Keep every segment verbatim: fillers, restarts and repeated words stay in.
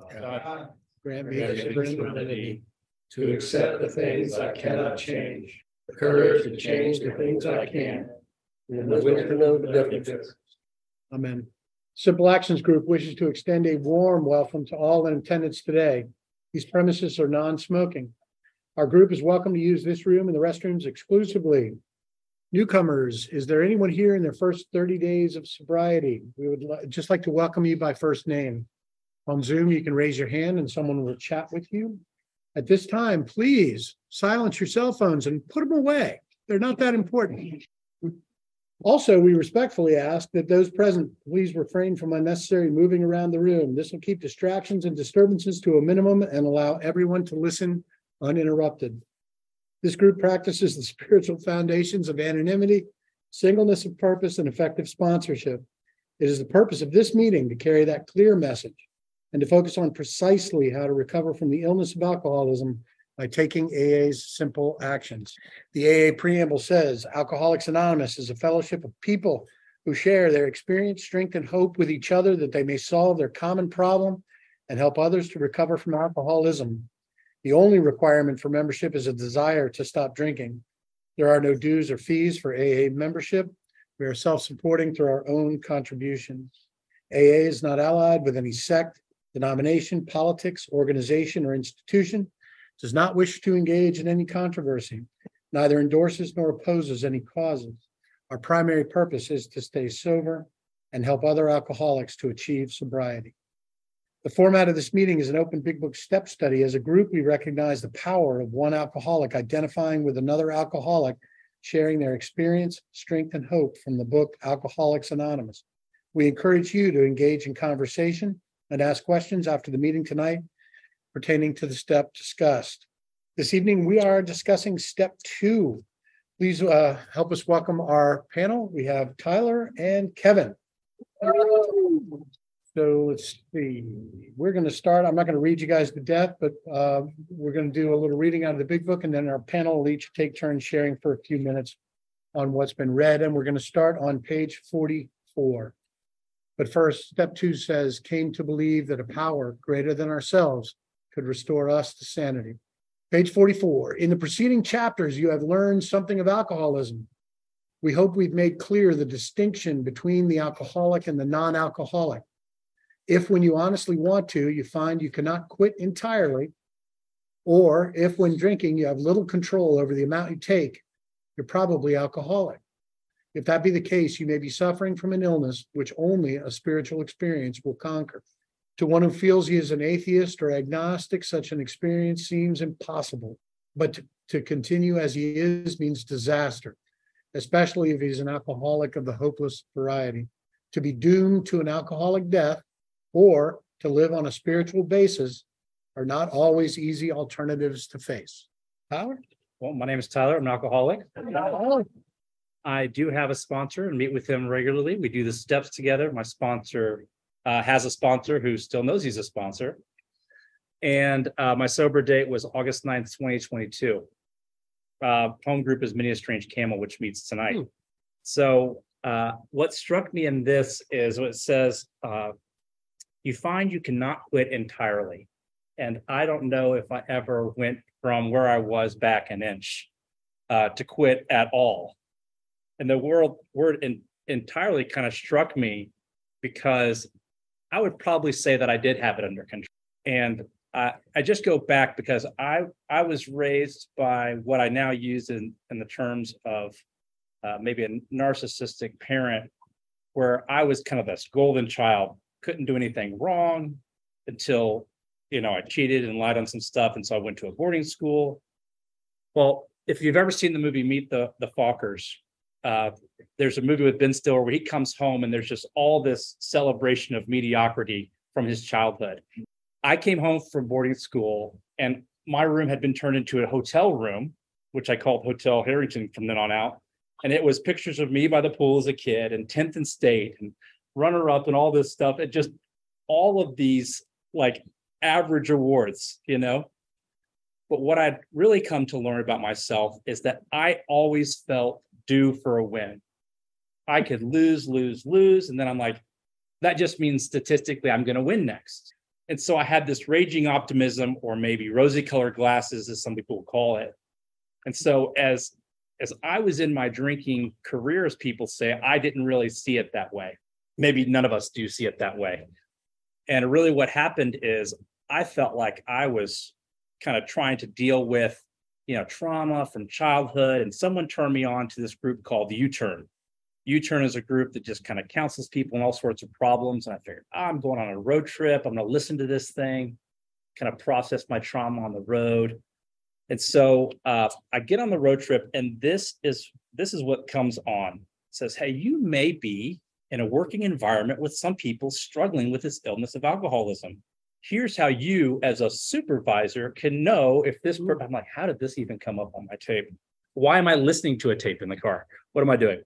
God, Grant me grant the me the serenity serenity to accept the things I cannot change, the courage to change the things I can, and the wisdom to know the difference. Amen. Simple Actions Group wishes to extend a warm welcome to all in attendance today. These premises are non-smoking. Our group is welcome to use this room and the restrooms exclusively. Newcomers, is there anyone here in their first thirty days of sobriety? We would li- just like to welcome you by first name. On Zoom, you can raise your hand and someone will chat with you. At this time, please silence your cell phones and put them away. They're not that important. Also, we respectfully ask that those present please refrain from unnecessary moving around the room. This will keep distractions and disturbances to a minimum and allow everyone to listen uninterrupted. This group practices the spiritual foundations of anonymity, singleness of purpose, and effective sponsorship. It is the purpose of this meeting to carry that clear message and to focus on precisely how to recover from the illness of alcoholism by taking A A's simple actions. The A A preamble says, Alcoholics Anonymous is a fellowship of people who share their experience, strength, and hope with each other that they may solve their common problem and help others to recover from alcoholism. The only requirement for membership is a desire to stop drinking. There are no dues or fees for A A membership. We are self-supporting through our own contributions. A A is not allied with any sect, denomination, politics, organization, or institution, does not wish to engage in any controversy, neither endorses nor opposes any causes. Our primary purpose is to stay sober and help other alcoholics to achieve sobriety. The format of this meeting is an open Big Book step study. As a group, we recognize the power of one alcoholic identifying with another alcoholic, sharing their experience, strength, and hope from the book Alcoholics Anonymous. We encourage you to engage in conversation and ask questions after the meeting tonight pertaining to the step discussed. This evening, we are discussing step two. Please uh, help us welcome our panel. We have Tyler and Kevin. So let's see, we're going to start. I'm not going to read you guys to death, but uh, we're going to do a little reading out of the Big Book, and then our panel will each take turns sharing for a few minutes on what's been read. And we're going to start on page forty-four. But first, step two says, came to believe that a power greater than ourselves could restore us to sanity. Page forty-four, in the preceding chapters, you have learned something of alcoholism. We hope we've made clear the distinction between the alcoholic and the non-alcoholic. If when you honestly want to, you find you cannot quit entirely, or if when drinking you have little control over the amount you take, you're probably alcoholic. If that be the case, you may be suffering from an illness which only a spiritual experience will conquer. To one who feels he is an atheist or agnostic, such an experience seems impossible. But to, to continue as he is means disaster, especially if he's an alcoholic of the hopeless variety. To be doomed to an alcoholic death or to live on a spiritual basis are not always easy alternatives to face. Tyler? Well, my name is Tyler. I'm an alcoholic. I do have a sponsor and meet with him regularly. We do the steps together. My sponsor uh, has a sponsor who still knows he's a sponsor. And uh, my sober date was August ninth, twenty twenty-two. Uh, home group is Many a Strange Camel, which meets tonight. Hmm. So uh, what struck me in this is what it says, uh, you find you cannot quit entirely. And I don't know if I ever went from where I was back an inch uh, to quit at all. And the word, word in, entirely kind of struck me because I would probably say that I did have it under control. And uh, I just go back because I, I was raised by what I now use in, in the terms of uh, maybe a narcissistic parent, where I was kind of this golden child, couldn't do anything wrong until, you know, I cheated and lied on some stuff. And so I went to a boarding school. Well, if you've ever seen the movie Meet the, the Fockers, uh, there's a movie with Ben Stiller where he comes home and there's just all this celebration of mediocrity from his childhood. I came home from boarding school and my room had been turned into a hotel room, which I called Hotel Harrington from then on out. And it was pictures of me by the pool as a kid and tenth and state and runner up and all this stuff. It just, all of these like average awards, you know. But what I'd really come to learn about myself is that I always felt due for a win. I could lose, lose, lose. And then I'm like, that just means statistically I'm going to win next. And so I had this raging optimism, or maybe rosy colored glasses, as some people will call it. And so as as I was in my drinking career, as people say, I didn't really see it that way. Maybe none of us do see it that way. And really what happened is I felt like I was kind of trying to deal with, you know, trauma from childhood. And someone turned me on to this group called the U-Turn. U-Turn is a group that just kind of counsels people on all sorts of problems. And I figured, oh, I'm going on a road trip. I'm going to listen to this thing, kind of process my trauma on the road. And so uh, I get on the road trip, and this is this is what comes on. It says, hey, you may be in a working environment with some people struggling with this illness of alcoholism. Here's how you, as a supervisor, can know if this. Per- I'm like, how did this even come up on my tape? Why am I listening to a tape in the car? What am I doing?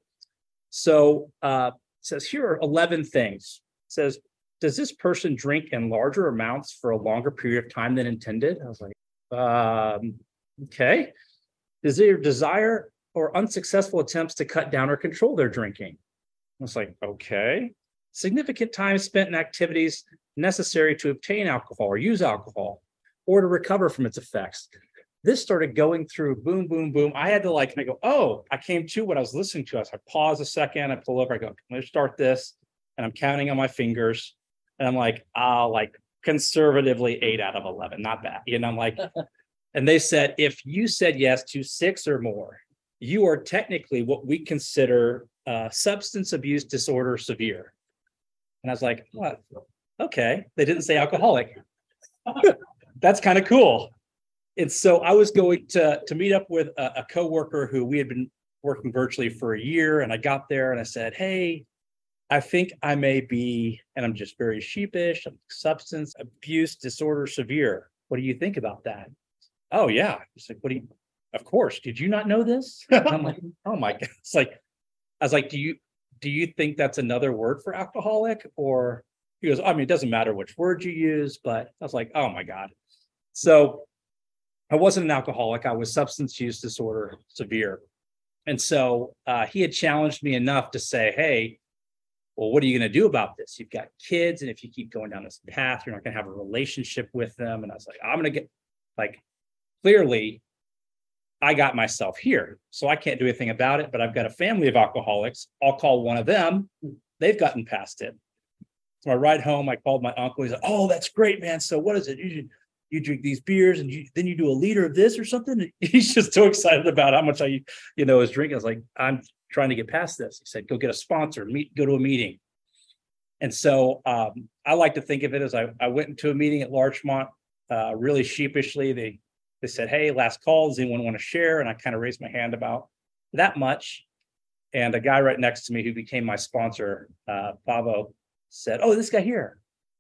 So uh, it says, here are eleven things. It says, does this person drink in larger amounts for a longer period of time than intended? I was like, um, okay. Is there desire or unsuccessful attempts to cut down or control their drinking? I was like, okay. Significant time spent in activities necessary to obtain alcohol or use alcohol or to recover from its effects. This started going through boom, boom, boom. I had to like, I go, oh, I came to what I was listening to. I was like, pause a second. I pull over. I go, I'm going to start this. And I'm counting on my fingers. And I'm like, I'll like conservatively eight out of eleven. Not bad. You know, I'm like, and they said, if you said yes to six or more, you are technically what we consider uh, substance abuse disorder severe. And I was like, what? Okay. They didn't say alcoholic. That's kind of cool. And so I was going to, to meet up with a, a coworker who we had been working virtually for a year. And I got there and I said, hey, I think I may be, and I'm just very sheepish, substance abuse disorder severe. What do you think about that? Oh, yeah. He's like, what do you, of course. Did you not know this? I'm like, oh my God. It's like, I was like, do you, do you think that's another word for alcoholic? Or he goes, I mean, it doesn't matter which word you use, but I was like, oh my God. So I wasn't an alcoholic. I was substance use disorder severe. And so uh, he had challenged me enough to say, hey, well, what are you going to do about this? You've got kids. And if you keep going down this path, you're not going to have a relationship with them. And I was like, I'm going to get like, clearly I got myself here. So I can't do anything about it, but I've got a family of alcoholics. I'll call one of them. They've gotten past it. So I ride home. I called my uncle. He's like, oh, that's great, man. So what is it? You, you drink these beers and you, then you do a liter of this or something. He's just so excited about how much I, you know, was drinking. I was like, I'm trying to get past this. He said, go get a sponsor, meet, go to a meeting. And so um, I like to think of it as I, I went into a meeting at Larchmont, uh, really sheepishly. They, they said, hey, last call, does anyone want to share? And I kind of raised my hand about that much. And a guy right next to me who became my sponsor, uh, Pavo, said, oh, this guy here.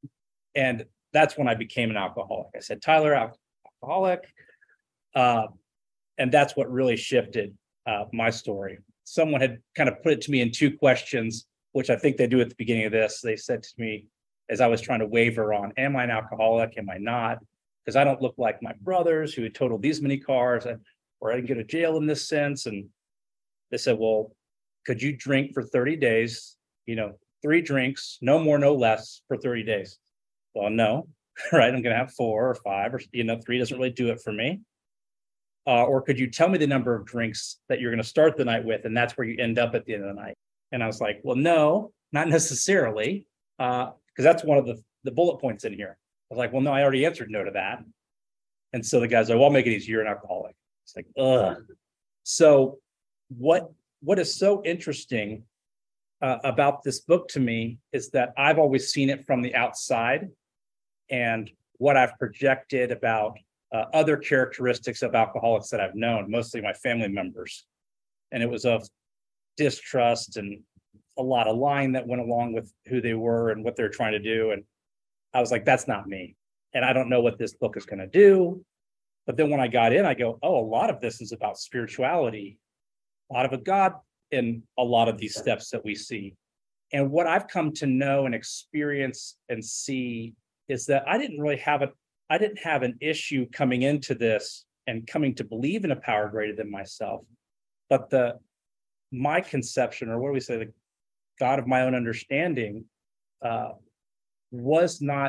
And that's when I became an alcoholic. I said, Tyler, alcoholic. Uh, and that's what really shifted uh, my story. Someone had kind of put it to me in two questions, which I think they do at the beginning of this. They said to me, as I was trying to waver on, am I an alcoholic? Am I not? Because I don't look like my brothers who had totaled these many cars, or I didn't go to jail in this sense. And they said, well, could you drink for thirty days, you know, three drinks, no more, no less for thirty days? Well, no, right? I'm going to have four or five, or, you know, three doesn't really do it for me. Uh, or could you tell me the number of drinks that you're going to start the night with? And that's where you end up at the end of the night. And I was like, well, no, not necessarily. Uh, because that's one of the, the bullet points in here. I was like, well, no, I already answered no to that. And so the guy's like, well, I'll make it easy. You're an alcoholic. It's like, ugh. So what, what is so interesting uh, about this book to me is that I've always seen it from the outside, and what I've projected about uh, other characteristics of alcoholics that I've known, mostly my family members. And it was of distrust and a lot of lying that went along with who they were and what they're trying to do. And I was like, that's not me. And I don't know what this book is going to do. But then when I got in, I go, oh, a lot of this is about spirituality, a lot of a God in a lot of these steps that we see. And what I've come to know and experience and see is that I didn't really have a, I didn't have an issue coming into this and coming to believe in a power greater than myself. But the, my conception, or what do we say, the God of my own understanding, uh, was not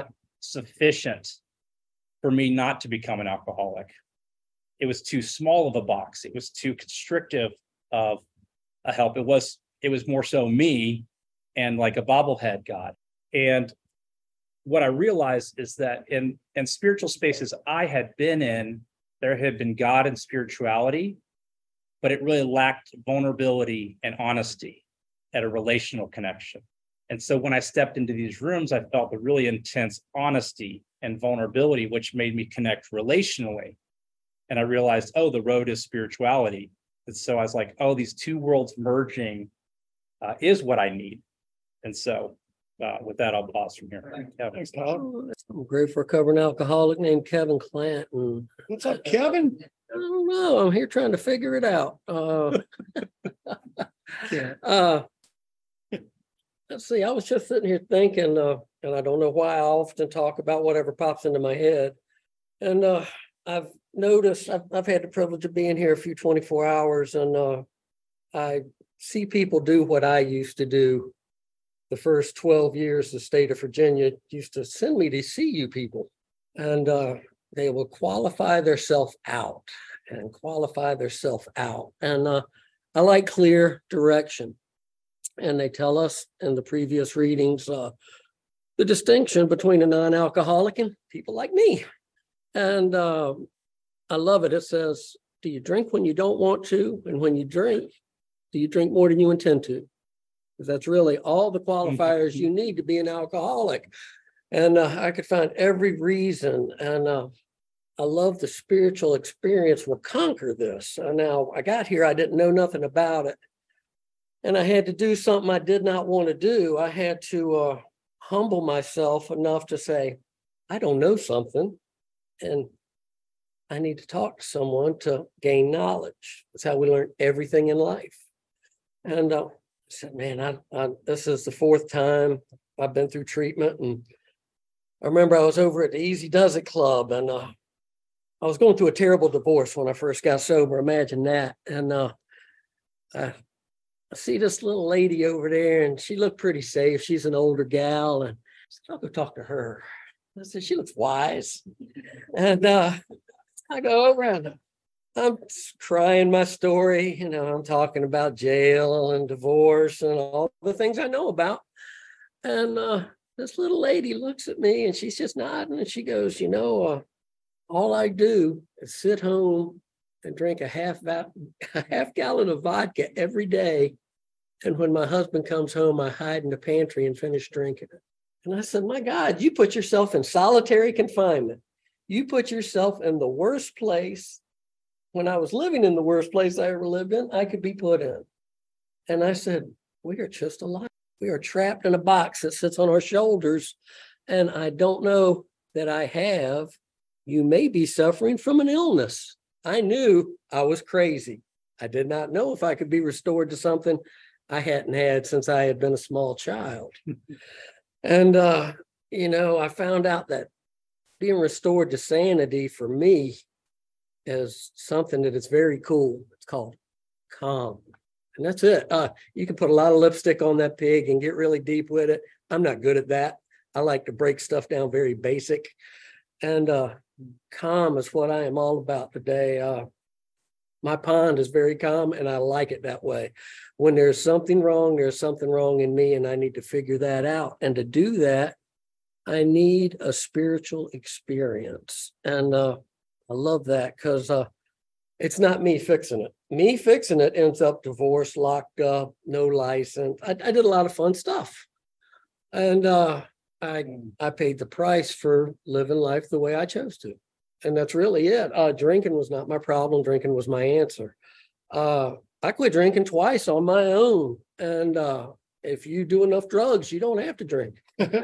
sufficient for me not to become an alcoholic. It was too small of a box. It was too constrictive of a help. It was, it was more so me and like a bobblehead God. And what I realized is that in, in spiritual spaces I had been in, there had been God and spirituality, but it really lacked vulnerability and honesty at a relational connection. And so when I stepped into these rooms, I felt the really intense honesty and vulnerability, which made me connect relationally. And I realized, oh, the road is spirituality. And so I was like, oh, these two worlds merging uh, is what I need. And so uh, with that, I'll pause from here. Thanks, Todd. I'm a great recovering alcoholic named Kevin Clanton. What's up, Kevin? I don't know. I'm here trying to figure it out. Uh, Yeah. uh, let's see. I was just sitting here thinking, uh, and I don't know why I often talk about whatever pops into my head. And uh, I've noticed I've, I've had the privilege of being here a few twenty-four hours, and uh, I see people do what I used to do. The first twelve years, the state of Virginia used to send me to see you people, and uh, they will qualify themselves out and qualify themselves out. And uh, I like clear direction. And they tell us in the previous readings uh, the distinction between a non-alcoholic and people like me. And uh, I love it. It says, do you drink when you don't want to? And when you drink, do you drink more than you intend to? Because that's really all the qualifiers you need to be an alcoholic. And uh, I could find every reason. And uh, I love the spiritual experience will conquer this. Uh, now, I got here, I didn't know nothing about it. And I had to do something I did not want to do. I had to uh, humble myself enough to say, I don't know something, and I need to talk to someone to gain knowledge. That's how we learn everything in life. And uh, I said, man, I, I, this is the fourth time I've been through treatment. And I remember I was over at the Easy Does It Club, and uh, I was going through a terrible divorce when I first got sober. Imagine that. And uh, I I see this little lady over there, and she looked pretty safe. She's an older gal, and I said, I'll go talk to her. I said, she looks wise. And uh, I go over and I'm crying my story. You know, I'm talking about jail and divorce and all the things I know about. And uh, this little lady looks at me, and she's just nodding, and she goes, you know, uh, all I do is sit home and drink a half, va- a half gallon of vodka every day. And when my husband comes home, I hide in the pantry and finish drinking it. And I said, my God, you put yourself in solitary confinement. You put yourself in the worst place. When I was living in the worst place I ever lived in, I could be put in. And I said, we are just alike. We are trapped in a box that sits on our shoulders. And I don't know that I have. You may be suffering from an illness. I knew I was crazy. I did not know if I could be restored to something I hadn't had since I had been a small child. And, uh, you know, I found out that being restored to sanity for me is something that is very cool. It's called calm. And that's it. Uh, you can put a lot of lipstick on that pig and get really deep with it. I'm not good at that. I like to break stuff down very basic. And uh, calm is what I am all about today. Uh, my pond is very calm, and I like it that way. When there's something wrong, there's something wrong in me, and I need to figure that out. And to do that, I need a spiritual experience. And uh, I love that because uh, it's not me fixing it. Me fixing it ends up divorced, locked up, no license. I, I did a lot of fun stuff. And uh, I, I paid the price for living life the way I chose to. And that's really it. Uh, drinking was not my problem. Drinking was my answer. Uh, I quit drinking twice on my own. And uh, if you do enough drugs, you don't have to drink.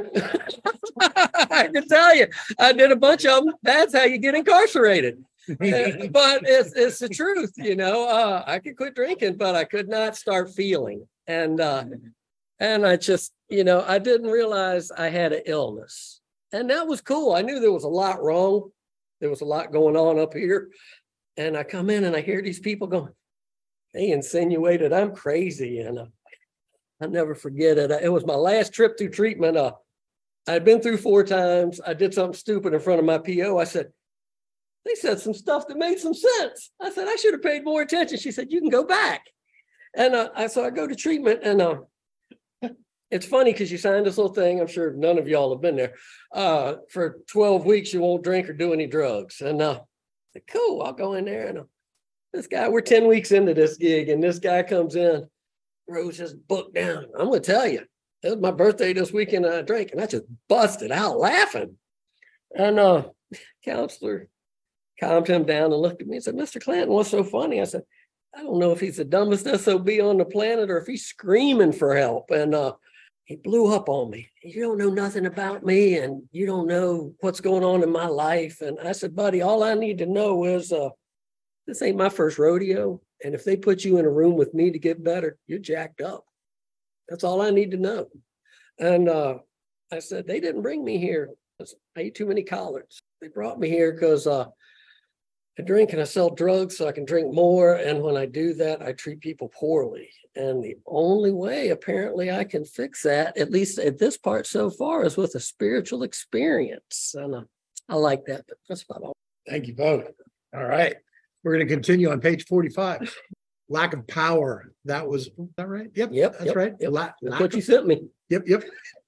I can tell you, I did a bunch of them. That's how you get incarcerated. uh, but it's it's the truth, you know. Uh, I could quit drinking, but I could not start feeling. And uh, and I just, you know, I didn't realize I had an illness. And that was cool. I knew there was a lot wrong. There was a lot going on up here. And I come in and I hear these people going, they insinuated I'm crazy. And uh, I'll never forget it. It was my last trip through treatment. Uh, I'd been through four times. I did something stupid in front of my P O. I said, they said some stuff that made some sense. I said, I should have paid more attention. She said, you can go back. And uh, I so I go to treatment, and uh, it's funny because you signed this little thing. I'm sure none of y'all have been there. Uh, for twelve weeks, you won't drink or do any drugs. And uh, I said, cool, I'll go in there. And uh, this guy, we're ten weeks into this gig, and this guy comes in, Rose just booked down. I'm going to tell you, it was my birthday this weekend, and I drank, and I just busted out laughing. And uh, counselor calmed him down and looked at me and said, Mister Clanton, what's so funny? I said, I don't know if he's the dumbest S O B on the planet or if he's screaming for help. And uh, he blew up on me. You don't know nothing about me, and you don't know what's going on in my life. And I said, buddy, all I need to know is uh, this ain't my first rodeo. And if they put you in a room with me to get better, you're jacked up. That's all I need to know. And uh, I said, they didn't bring me here. I ate too many collards. They brought me here because uh, I drink and I sell drugs so I can drink more. And when I do that, I treat people poorly. And the only way apparently I can fix that, at least at this part so far, is with a spiritual experience. And uh, I like that, but that's about all. Thank you both. All right. We're going to continue on page forty-five. Lack of power. That was, is that right? Yep. Yep. That's yep, right. Yep. La- That's lack what you of- sent me. Yep. Yep.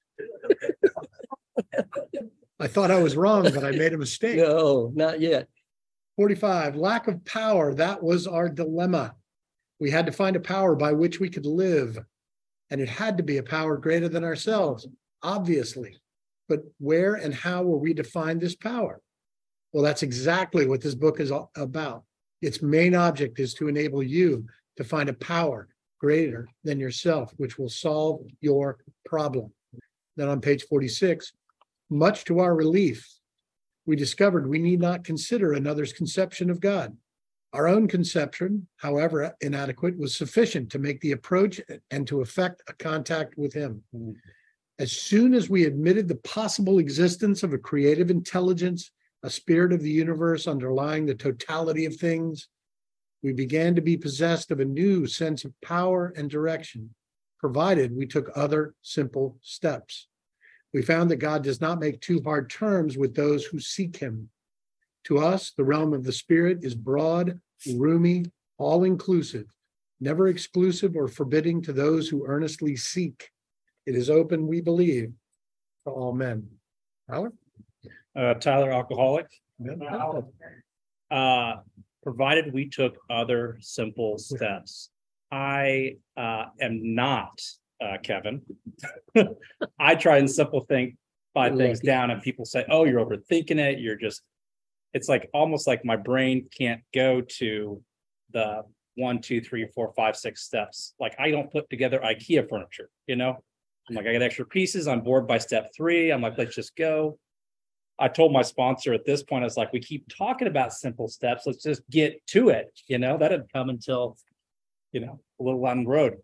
I thought I was wrong, but I made a mistake. No, not yet. forty-five, lack of power. That was our dilemma. We had to find a power by which we could live. And it had to be a power greater than ourselves, obviously. But where and how were we to find this power? Well, that's exactly what this book is all about. Its main object is to enable you to find a power greater than yourself, which will solve your problem. Then on page forty-six, much to our relief, we discovered we need not consider another's conception of God. Our own conception, however inadequate, was sufficient to make the approach and to effect a contact with him. Mm. As soon as we admitted the possible existence of a creative intelligence, a spirit of the universe underlying the totality of things, we began to be possessed of a new sense of power and direction, provided we took other simple steps. We found that God does not make too hard terms with those who seek him. To us, the realm of the spirit is broad, roomy, all-inclusive, never exclusive or forbidding to those who earnestly seek. It is open, we believe, to all men. Tyler? Uh, Tyler, alcoholic. Yeah. Uh, provided we took other simple steps. I uh, am not uh, Kevin. I try and simple think five things Lucky. down, and people say, "Oh, you're overthinking it. You're just." It's like almost like my brain can't go to the one, two, three, four, five, six steps. Like I don't put together IKEA furniture. You know, I'm like I got extra pieces. I'm bored by step three. I'm like, let's just go. I told my sponsor at this point, I was like, we keep talking about simple steps. Let's just get to it. You know, that didn't come until, you know, a little on the road.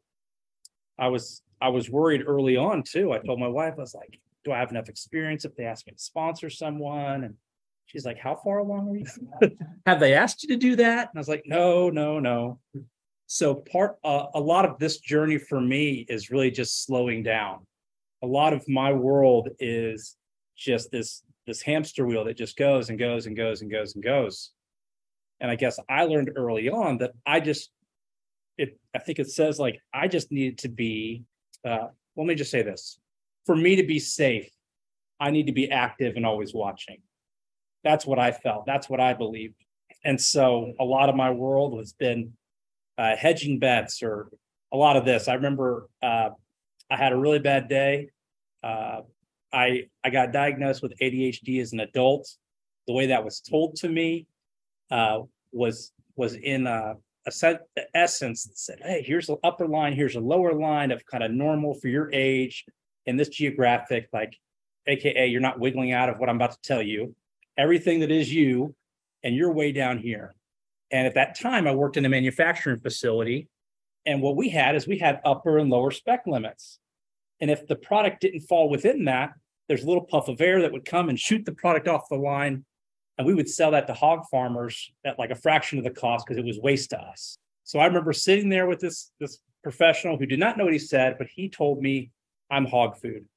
I was, I was worried early on too. I told my wife, I was like, do I have enough experience if they ask me to sponsor someone? And she's like, how far along are you? Have they asked you to do that? And I was like, no, no, no. So part, uh, a lot of this journey for me is really just slowing down. A lot of my world is just this, this hamster wheel that just goes and goes and goes and goes and goes. And I guess I learned early on that I just, it, I think it says like, I just needed to be, uh, let me just say this. For me to be safe, I need to be active and always watching. That's what I felt. That's what I believed. And so a lot of my world has been uh, hedging bets or a lot of this. I remember uh, I had a really bad day. Uh, I, I got diagnosed with A D H D as an adult. The way that was told to me uh, was, was in a, a set, essence that said, hey, here's the upper line, here's a lower line of kind of normal for your age in this geographic, like, A K A you're not wiggling out of what I'm about to tell you. Everything that is you, and you're way down here. And at that time, I worked in a manufacturing facility. And what we had is we had upper and lower spec limits. And if the product didn't fall within that, there's a little puff of air that would come and shoot the product off the line. And we would sell that to hog farmers at like a fraction of the cost because it was waste to us. So I remember sitting there with this, this professional who did not know what he said, but he told me I'm hog food.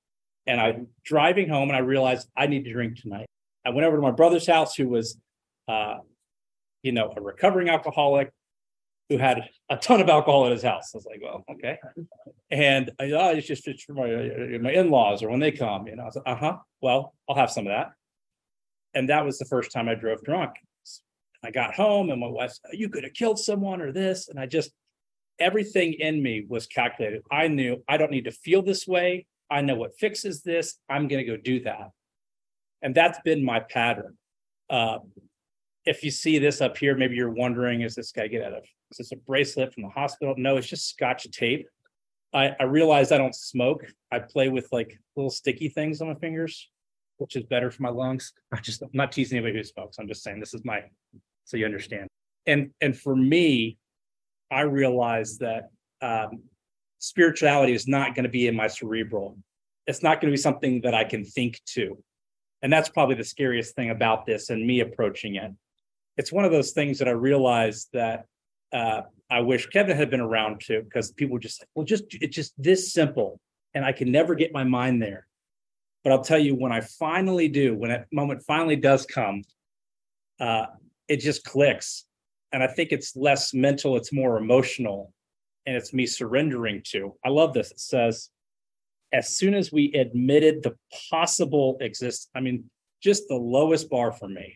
And I'm driving home and I realized I need to drink tonight. I went over to my brother's house, who was, uh, you know, a recovering alcoholic who had a ton of alcohol at his house. I was like, well, okay. And I, oh, it's just it's for my, my in-laws or when they come, you know, I was like, uh-huh, well, I'll have some of that. And that was the first time I drove drunk. I got home and my wife said, you could have killed someone or this. And I just, everything in me was calculated. I knew I don't need to feel this way. I know what fixes this. I'm going to go do that. And that's been my pattern. Uh, if you see this up here, maybe you're wondering, is this guy get out of, is this a bracelet from the hospital? No, it's just Scotch tape. I, I realized I don't smoke. I play with like little sticky things on my fingers, which is better for my lungs. I just, I'm not teasing anybody who smokes. I'm just saying this is my, so you understand. And, and for me, I realized that um, spirituality is not going to be in my cerebral. It's not going to be something that I can think to. And that's probably the scariest thing about this and me approaching it. It's one of those things that I realized that uh, I wish Kevin had been around to, because people just, well, just, it's just this simple. And I can never get my mind there. But I'll tell you, when I finally do, when that moment finally does come, uh, it just clicks. And I think it's less mental, it's more emotional. And it's me surrendering to. I love this. It says, as soon as we admitted the possible exist, I mean, just the lowest bar for me.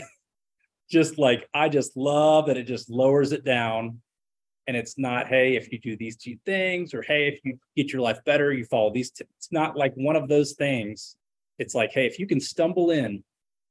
Just like, I just love that it just lowers it down. And it's not, hey, if you do these two things, or hey, if you get your life better, you follow these. T-. It's not like one of those things. It's like, hey, if you can stumble in.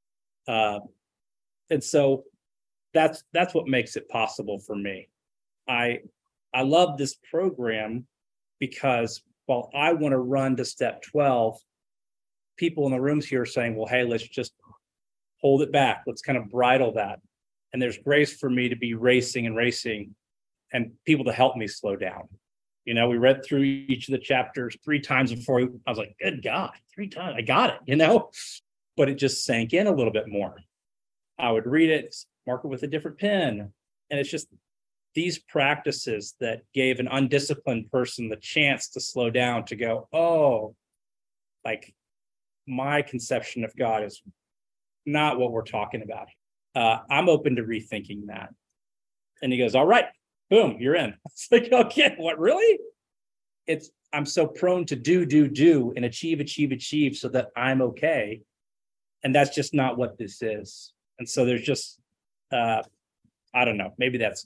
Uh, and so that's that's what makes it possible for me. I I love this program because while I want to run to step twelve, people in the rooms here are saying, well, hey, let's just hold it back. Let's kind of bridle that. And there's grace for me to be racing and racing and people to help me slow down. You know, we read through each of the chapters three times before I was like, good God, three times, I got it, you know, but it just sank in a little bit more. I would read it, mark it with a different pen. And it's just these practices that gave an undisciplined person the chance to slow down, to go, oh, like my conception of God is not what we're talking about. Uh, I'm open to rethinking that. And he goes, all right, boom, you're in. It's like, okay, what, really? It's, I'm so prone to do, do, do, and achieve, achieve, achieve so that I'm okay. And that's just not what this is. And so there's just, uh, I don't know, maybe that's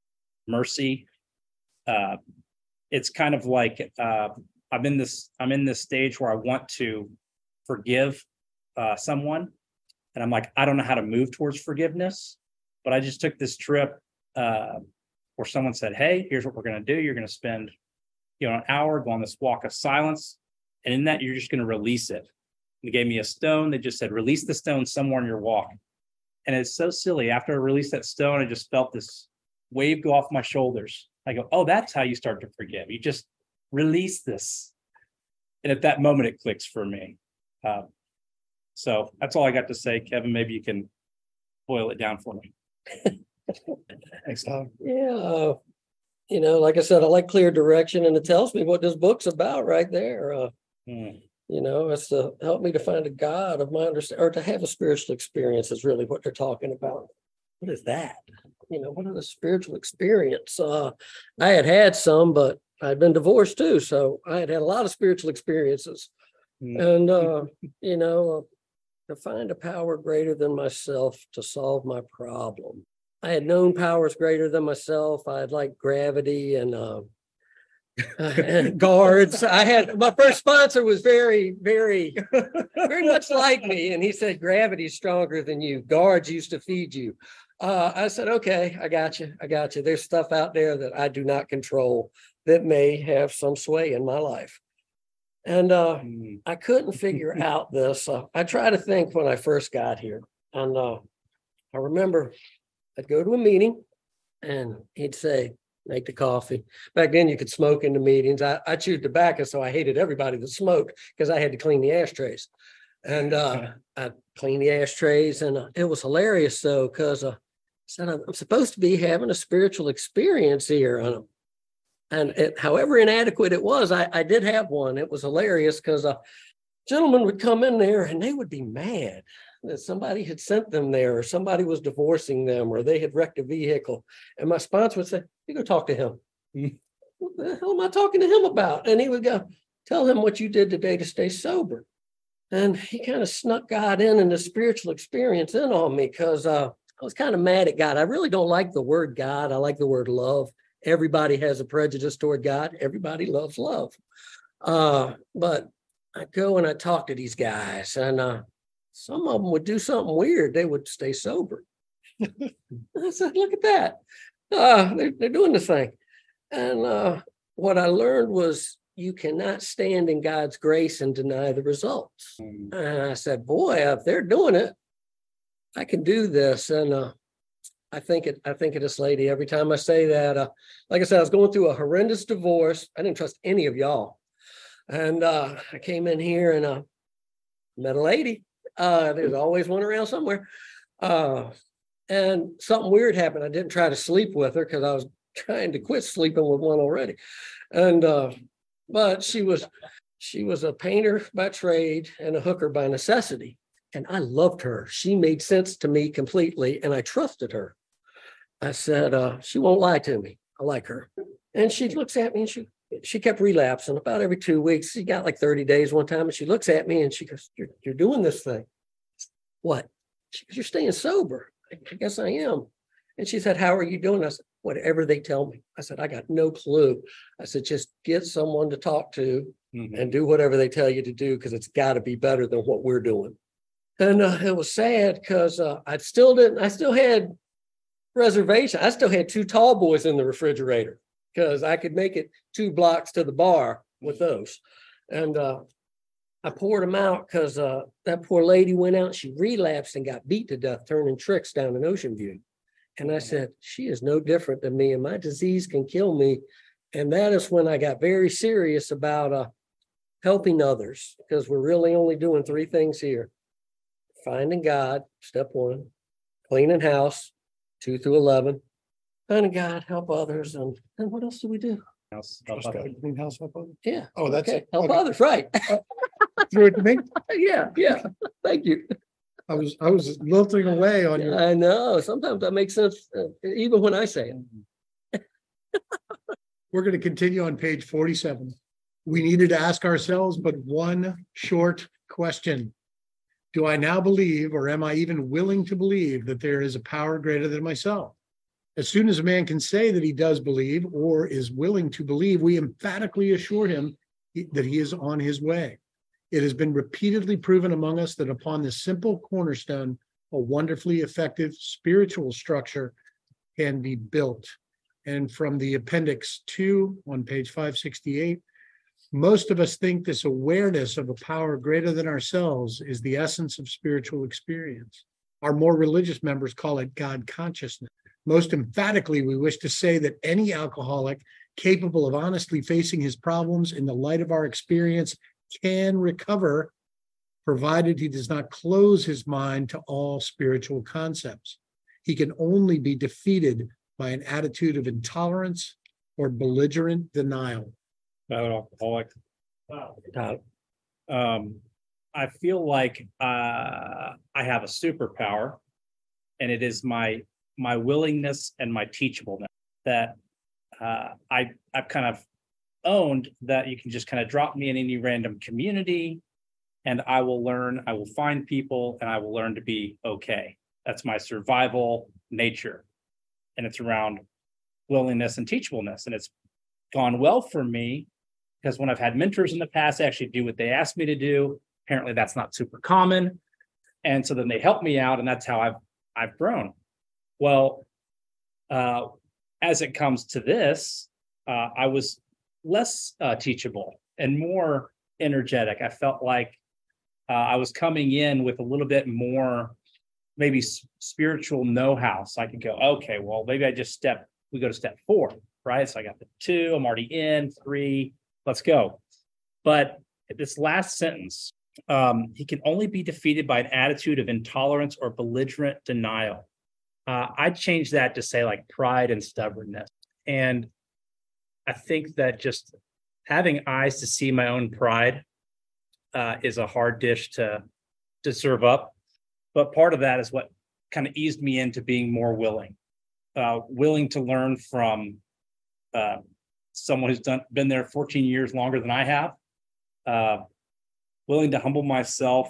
mercy. Uh, it's kind of like, uh, I'm in this, I'm in this stage where I want to forgive uh, someone. And I'm like, I don't know how to move towards forgiveness, but I just took this trip uh, where someone said, hey, here's what we're going to do. You're going to spend, you know, an hour, go on this walk of silence. And in that, you're just going to release it. They gave me a stone. They just said, release the stone somewhere in your walk. And it's so silly. After I released that stone, I just felt this wave go off my shoulders. I go, oh, that's how you start to forgive. You just release this. And at that moment, it clicks for me. Uh, so that's all I got to say. Kevin, maybe you can boil it down for me. Thanks, Tom. Yeah, uh, you know, like I said, I like clear direction, and it tells me what this book's about right there. Uh, Mm. You know, it's to help me to find a God of my understanding, or to have a spiritual experience is really what they're talking about. What is that? You know, what is a spiritual experience? Uh, I had had some, but I'd been divorced too. So I had had a lot of spiritual experiences. Mm. And, uh, you know, uh, to find a power greater than myself to solve my problem. I had known powers greater than myself. I had like gravity and, uh, and guards. I had, my first sponsor was very, very, very much like me. And he said, gravity's stronger than you. Guards used to feed you. Uh, I said, okay, I got you. I got you. There's stuff out there that I do not control that may have some sway in my life. And uh, Mm. I couldn't figure out this. Uh, I tried to think when I first got here. And uh, I remember I'd go to a meeting and he'd say, make the coffee. Back then you could smoke in the meetings. I, I chewed tobacco, so I hated everybody that smoked because I had to clean the ashtrays. And uh, I cleaned the ashtrays, and uh, it was hilarious though, because uh, I said, I'm, I'm supposed to be having a spiritual experience here. And, and it, however inadequate it was, I, I did have one. It was hilarious because uh, gentlemen would come in there and they would be mad that somebody had sent them there, or somebody was divorcing them, or they had wrecked a vehicle. And my sponsor would say, you go talk to him. What the hell am I talking to him about? And he would go, tell him what you did today to stay sober. And he kind of snuck God in and the spiritual experience in on me, because uh, I was kind of mad at God. I really don't like the word God. I like the word love. Everybody has a prejudice toward God. Everybody loves love. Uh, but I go and I talk to these guys, and uh, some of them would do something weird. They would stay sober. I said, look at that. Uh, they're, they're doing the thing. And uh, what I learned was you cannot stand in God's grace and deny the results. Mm. And I said, boy, if they're doing it, I can do this. And uh, I think it, I think of this lady every time I say that. Uh, like I said, I was going through a horrendous divorce. I didn't trust any of y'all. And uh, I came in here and uh, met a lady. Uh, there's always one around somewhere. Uh, and something weird happened. I didn't try to sleep with her because I was trying to quit sleeping with one already. And uh, but she was she was a painter by trade and a hooker by necessity. And I loved her. She made sense to me completely, and I trusted her. I said, uh, she won't lie to me. I like her. And she looks at me and she she kept relapsing about every two weeks. She got like thirty days one time, and she looks at me and she goes, you're, you're doing this thing. What? She goes, you're staying sober. I, I guess I am. And she said, how are you doing? I said, whatever they tell me. I said, I got no clue. I said, just get someone to talk to mm-hmm. and do whatever they tell you to do, because it's got to be better than what we're doing. And uh, it was sad because uh, I still didn't, I still had reservation. I still had two tall boys in the refrigerator because I could make it two blocks to the bar with those. And uh, I poured them out because uh, that poor lady went out, she relapsed and got beat to death, turning tricks down in Ocean View. And I said, she is no different than me, and my disease can kill me. And that is when I got very serious about uh, helping others, because we're really only doing three things here. Finding God, step one, cleaning house, two through eleven, finding God, help others. And then what else do we do? House, help others. Clean house, help others. Yeah. Oh, that's okay. it. Help Okay. others, right. Threw it to me. yeah, yeah. Thank you. I was, I was lilting away on your. I know. Sometimes that makes sense, uh, even when I say it. We're going to continue on page forty-seven. We needed to ask ourselves but one short question. Do I now believe, or am I even willing to believe, that there is a power greater than myself? As soon as a man can say that he does believe or is willing to believe, we emphatically assure him that he is on his way. It has been repeatedly proven among us that upon this simple cornerstone, a wonderfully effective spiritual structure can be built. And from the appendix two on page five sixty-eight, most of us think this awareness of a power greater than ourselves is the essence of spiritual experience. Our more religious members call it God consciousness. Most emphatically, we wish to say that any alcoholic capable of honestly facing his problems in the light of our experience can recover, provided he does not close his mind to all spiritual concepts. He can only be defeated by an attitude of intolerance or belligerent denial. Not an alcoholic. Um, I feel like uh, I have a superpower, and it is my my willingness and my teachableness that uh, I I've kind of owned, that you can just kind of drop me in any random community and I will learn, I will find people, and I will learn to be okay. That's my survival nature. And it's around willingness and teachableness. And it's gone well for me because when I've had mentors in the past, I actually do what they ask me to do. Apparently that's not super common. And so then they help me out, and that's how I've I've grown. Well, uh, as it comes to this, uh, I was less uh, teachable and more energetic. I felt like uh, I was coming in with a little bit more maybe s- spiritual know-how. So I could go, okay, well, maybe I just step, we go to step four, right? So I got the two, I'm already in, three, let's go. But this last sentence, um, he can only be defeated by an attitude of intolerance or belligerent denial. Uh, I changed that to say like pride and stubbornness. And I think that just having eyes to see my own pride uh, is a hard dish to, to serve up. But part of that is what kind of eased me into being more willing, uh, willing to learn from uh, someone who's done been there fourteen years longer than I have, uh, willing to humble myself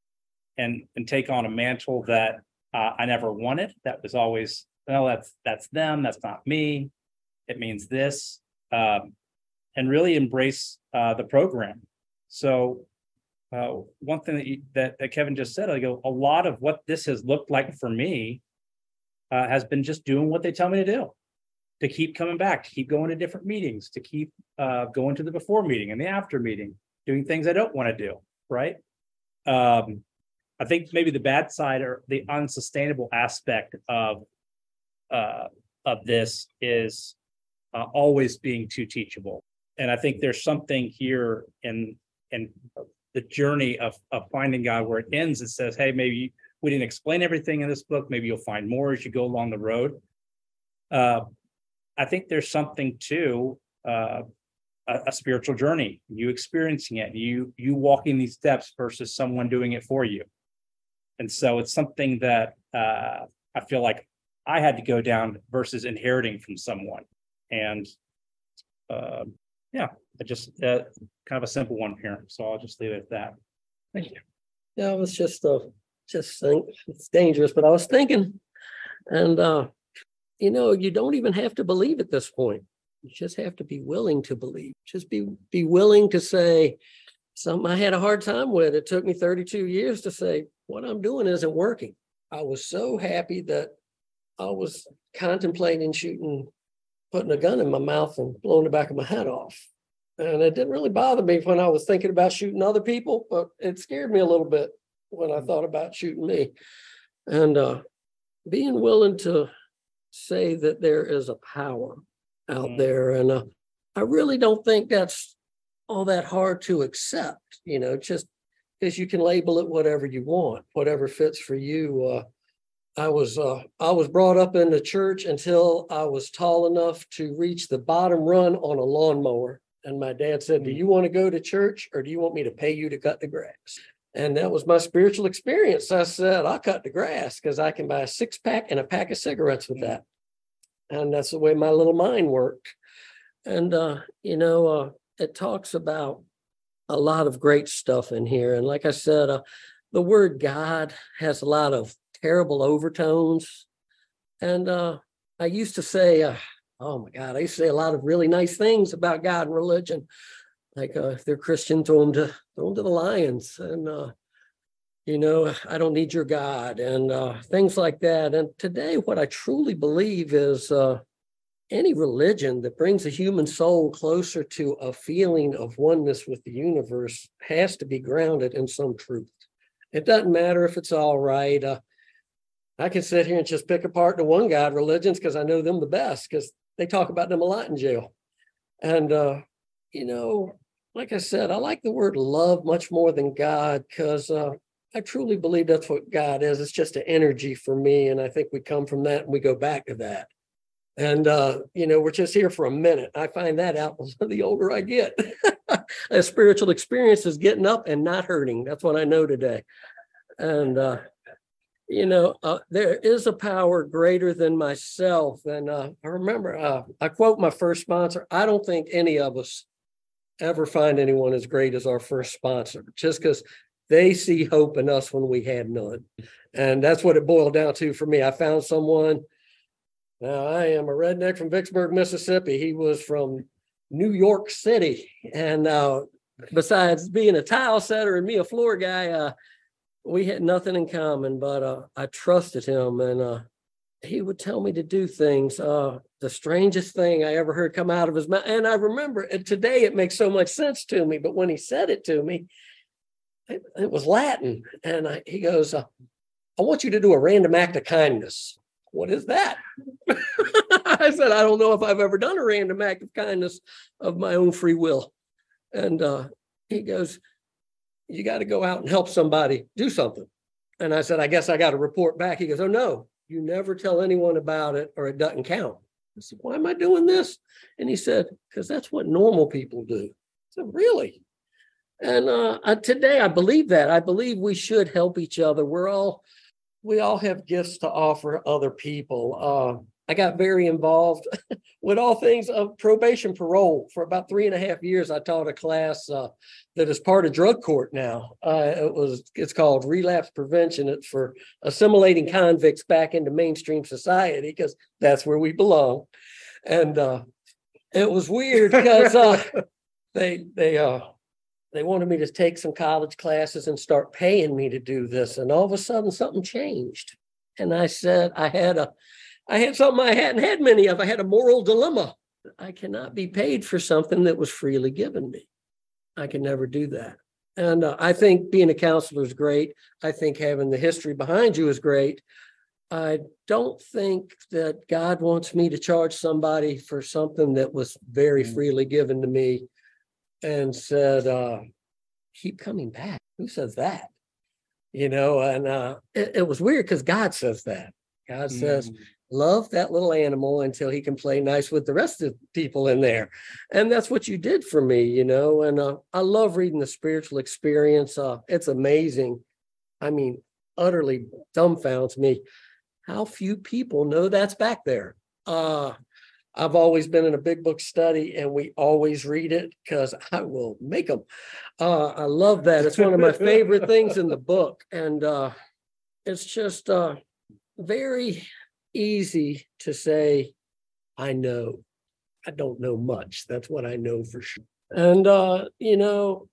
and and take on a mantle that uh, I never wanted. That was always, well, that's that's them, that's not me. It means this, um, and really embrace uh, the program. So uh, one thing that, you, that that Kevin just said, I go, a lot of what this has looked like for me uh, has been just doing what they tell me to do, to keep coming back, to keep going to different meetings, to keep uh, going to the before meeting and the after meeting, doing things I don't want to do, right? Um, I think maybe the bad side or the unsustainable aspect of uh, of this is uh, always being too teachable. And I think there's something here in in the journey of of finding God where it ends. It says, hey, maybe we didn't explain everything in this book. Maybe you'll find more as you go along the road. Uh, I think there's something to uh, a, a spiritual journey, you experiencing it, you you walking these steps versus someone doing it for you. And so it's something that uh, I feel like I had to go down versus inheriting from someone. And uh, yeah, I just uh, kind of a simple one here. So I'll just leave it at that. Thank you. Yeah, I was just uh, just think it's dangerous, but I was thinking, and uh, you know, you don't even have to believe at this point. You just have to be willing to believe. Just be be willing to say something I had a hard time with. It took me thirty-two years to say what I'm doing isn't working. I was so happy that I was contemplating shooting, putting a gun in my mouth and blowing the back of my head off. And it didn't really bother me when I was thinking about shooting other people, but it scared me a little bit when I thought about shooting me. And uh, being willing to say that there is a power out there. And uh, I really don't think that's all that hard to accept, you know, just because you can label it whatever you want, whatever fits for you. Uh, I was uh, I was brought up in the church until I was tall enough to reach the bottom run on a lawnmower. And my dad said, do you want to go to church or do you want me to pay you to cut the grass? And that was my spiritual experience. I said, I'll cut the grass because I can buy a six pack and a pack of cigarettes with that. And that's the way my little mind worked. And, uh, you know, uh, it talks about a lot of great stuff in here. And like I said, uh, the word God has a lot of terrible overtones. And uh, I used to say, uh, oh my God, I used to say a lot of really nice things about God and religion. Like uh, if they're Christian, throw them to, throw them to the lions. And, uh, you know, I don't need your God and uh, things like that. And today, what I truly believe is uh, any religion that brings a human soul closer to a feeling of oneness with the universe has to be grounded in some truth. It doesn't matter if it's all right. Uh, I can sit here and just pick apart the one God religions because I know them the best because they talk about them a lot in jail. And, uh, you know, like I said, I like the word love much more than God because uh, I truly believe that's what God is. It's just an energy for me. And I think we come from that and we go back to that. And, uh, you know, we're just here for a minute. I find that out the older I get. A spiritual experience is getting up and not hurting. That's what I know today. And, uh, you know, uh, there is a power greater than myself. And uh, I remember, uh, I quote my first sponsor, I don't think any of us ever find anyone as great as our first sponsor, just because they see hope in us when we had none. And that's what it boiled down to for me. I found someone. Now, I am a redneck from Vicksburg, Mississippi. He was from New York City. And uh, besides being a tile setter and me a floor guy, uh, we had nothing in common, but uh, I trusted him. And uh, he would tell me to do things. Uh, the strangest thing I ever heard come out of his mouth. And I remember it, today it makes so much sense to me. But when he said it to me, it, it was Latin. And I, he goes, uh, I want you to do a random act of kindness. What is that? I said, I don't know if I've ever done a random act of kindness of my own free will. And uh, he goes, you got to go out and help somebody do something. And I said, I guess I got to report back. He goes, oh, no, you never tell anyone about it or it doesn't count. I said, why am I doing this? And he said, because that's what normal people do. I said, really? And uh, uh, today I believe that. I believe we should help each other. We're all, we all have gifts to offer other people. Uh, I got very involved with all things of probation parole. For about three and a half years, I taught a class uh, that is part of drug court now. Uh, it was, it's called relapse prevention. It's for assimilating convicts back into mainstream society because that's where we belong. And uh, it was weird because uh, they, they, uh, they wanted me to take some college classes and start paying me to do this. And all of a sudden something changed. And I said, I had a, I had something I hadn't had many of. I had a moral dilemma. I cannot be paid for something that was freely given me. I can never do that. And uh, I think being a counselor is great. I think having the history behind you is great. I don't think that God wants me to charge somebody for something that was very freely given to me. And said, uh, keep coming back. Who says that? You know, and uh, it, it was weird because God says that. God says, love that little animal until he can play nice with the rest of the people in there. And that's what you did for me, you know, and uh, I love reading the spiritual experience. Uh, it's amazing. I mean, utterly dumbfounds me how few people know that's back there. Uh, I've always been in a big book study and we always read it because I will make them. Uh, I love that. It's one of my favorite things in the book. And uh, it's just uh, very easy to say, I know. I don't know much. That's what I know for sure. And, uh, you know,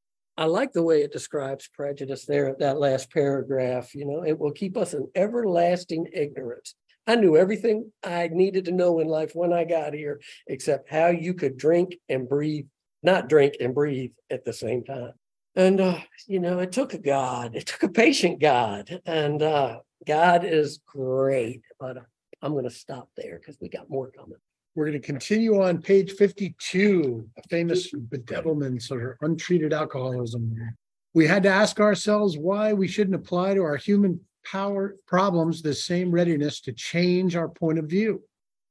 I like the way it describes prejudice there at that last paragraph. You know, it will keep us in everlasting ignorance. I knew everything I needed to know in life when I got here, except how you could drink and breathe, not drink and breathe at the same time. And, uh, you know, it took a God, it took a patient God, and uh, God is great, but I'm going to stop there because we got more coming. We're going to continue on page fifty-two, a famous bedevilments or untreated alcoholism. We had to ask ourselves why we shouldn't apply to our human power problems the same readiness to change our point of view.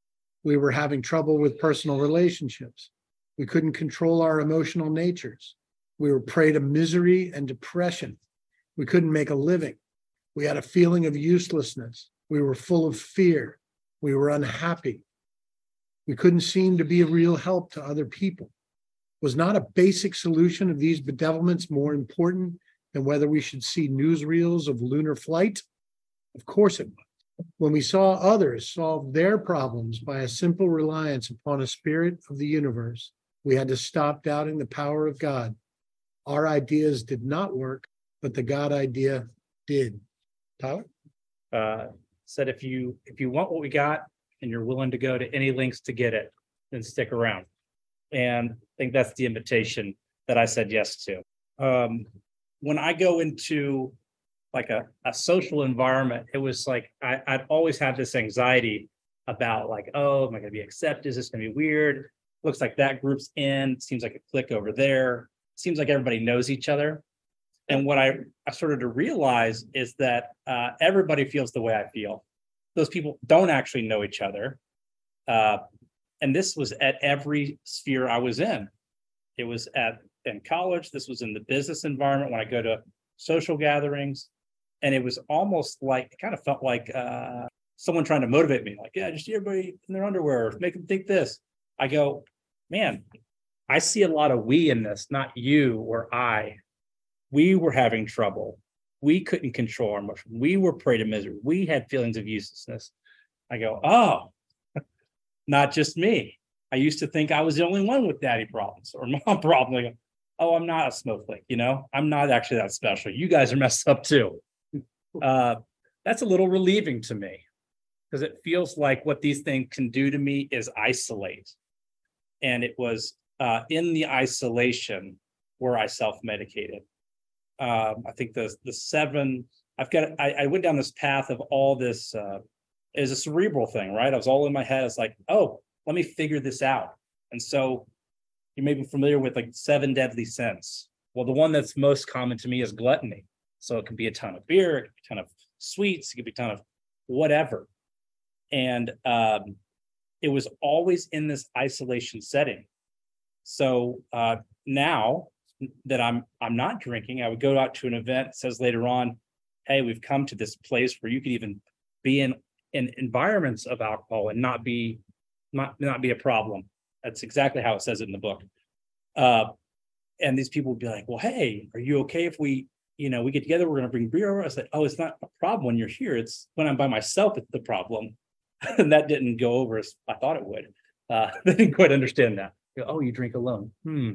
We were having trouble with personal relationships. We couldn't control our emotional natures. We were prey to misery and depression. We couldn't make a living. We had a feeling of uselessness. We were full of fear. We were unhappy. We couldn't seem to be a real help to other people. Was not a basic solution of these bedevilments more important than whether we should see newsreels of lunar flight? Of course it was. When we saw others solve their problems by a simple reliance upon a spirit of the universe, we had to stop doubting the power of God. Our ideas did not work, but the God idea did. Tyler? Uh, said if you if you want what we got and you're willing to go to any lengths to get it, then stick around. And I think that's the invitation that I said yes to. Um, when I go into like a, a social environment, it was like I, I'd always had this anxiety about like, oh, am I going to be accepted? Is this going to be weird? Looks like that group's in. Seems like a clique over there. Seems like everybody knows each other. And what I, I started to realize is that uh, everybody feels the way I feel. Those people don't actually know each other. Uh, and this was at every sphere I was in. It was at in college. This was in the business environment when I go to social gatherings. And it was almost like, it kind of felt like uh, someone trying to motivate me. Like, yeah, just see everybody in their underwear, make them think this. I go, man, I see a lot of we in this, not you or I. We were having trouble. We couldn't control our emotions. We were prey to misery. We had feelings of uselessness. I go, oh, not just me. I used to think I was the only one with daddy problems or mom problems. I go, oh, I'm not a snowflake, you know? I'm not actually that special. You guys are messed up too. Uh, that's a little relieving to me because it feels like what these things can do to me is isolate. And it was uh, in the isolation where I self-medicated. Um, I think the the seven, I've got, I, I went down this path of all this, uh, is a cerebral thing, right? I was all in my head. It's like, oh, let me figure this out. And so you may be familiar with like seven deadly sins. Well, the one that's most common to me is gluttony. So it can be a ton of beer, it can be a ton of sweets, it could be a ton of whatever. And um, it was always in this isolation setting. So uh, now that I'm I'm not drinking. I would go out to an event, it says later on, hey, we've come to this place where you could even be in in environments of alcohol and not be not not be a problem. That's exactly how it says it in the book. Uh, and these people would be like, well, hey, are you okay if we, you know, we get together, we're going to bring beer over? I said, oh, it's not a problem when you're here. It's when I'm by myself, it's the problem. And that didn't go over as I thought it would. Uh, they didn't quite understand that. Oh, you drink alone. Hmm.